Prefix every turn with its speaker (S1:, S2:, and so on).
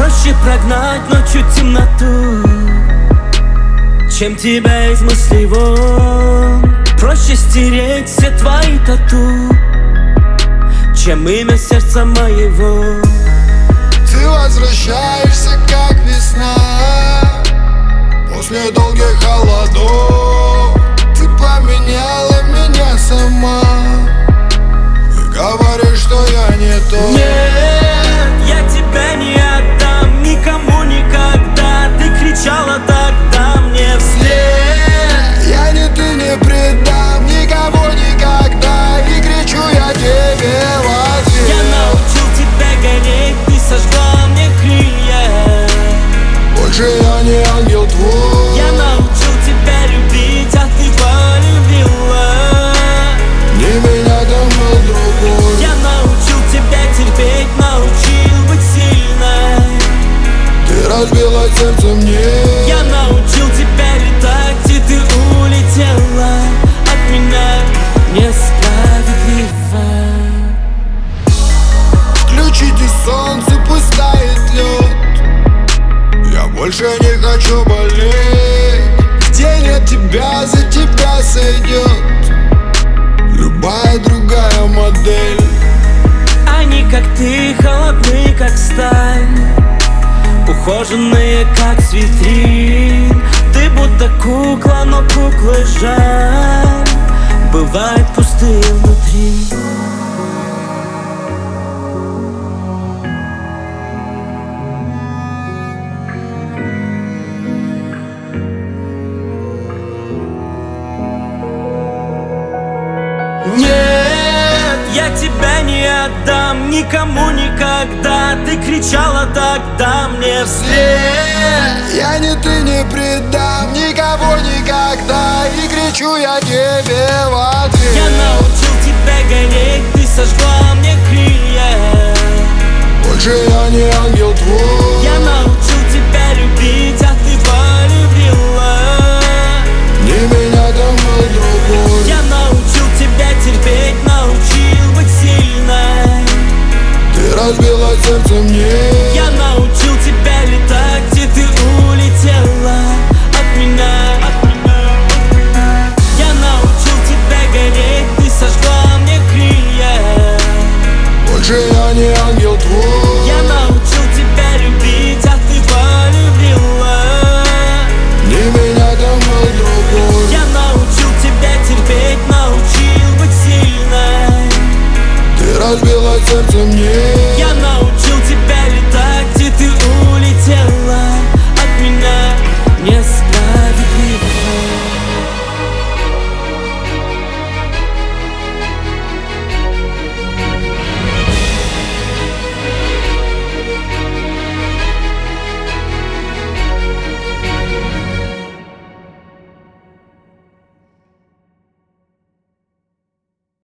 S1: Проще прогнать ночью темноту, чем тебя из мыслей вон. Проще стереть все твои тату, чем имя сердца моего.
S2: Ты возвращаешься, как весна, после долгих холодов. Ты поменяла меня сама и говоришь, что я не тот.
S1: Нет, я тебя не отдам никому никогда. Ты кричала тогда мне вслед:
S2: я ни ты не предам никого никогда. И кричу я тебе в ответ.
S1: Я научил тебя гореть, ты сожгла мне крылья.
S2: Больше я не ангел твой.
S1: Я научил тебя любить, а ты полюбила
S2: Не меня, там был другой.
S1: Я научил тебя терпеть, научил быть сильной.
S2: Ты разбила сердце мне.
S1: Я научил тебя летать, и ты улетела от меня несправедливо.
S2: Включите солнце, пусть тает лед. Я больше не хочу болеть. Где нет тебя, за тебя сойдет любая другая модель.
S1: Они, как ты, холодны, как сталь, ухоженные, как с витрин. Ты будто кукла, но куклы жаль, бывают пустые внутри. Нет, я тебя не отдам никому никогда. Ты кричала тогда мне вслед:
S2: я ни ты не предам никого никогда. И кричу я тебе в ответ.
S1: я научил тебя гореть, ты сожгла мне крылья.
S2: Больше я не ангел твой.
S1: Я научил тебя любить, а ты полюбила
S2: Не меня, там был другой.
S1: Я научил тебя терпеть, научил быть сильной.
S2: Ты разбила сердце мне.
S1: Я научил тебя летать, и ты улетела от меня. Я научил тебя гореть, ты сожгла мне крылья.
S2: Больше я не ангел твой.
S1: Я научил тебя любить, а ты полюбила
S2: Не меня, там был другой.
S1: Я научил тебя терпеть, научил быть сильной.
S2: Ты разбила сердце мне.
S1: Я научил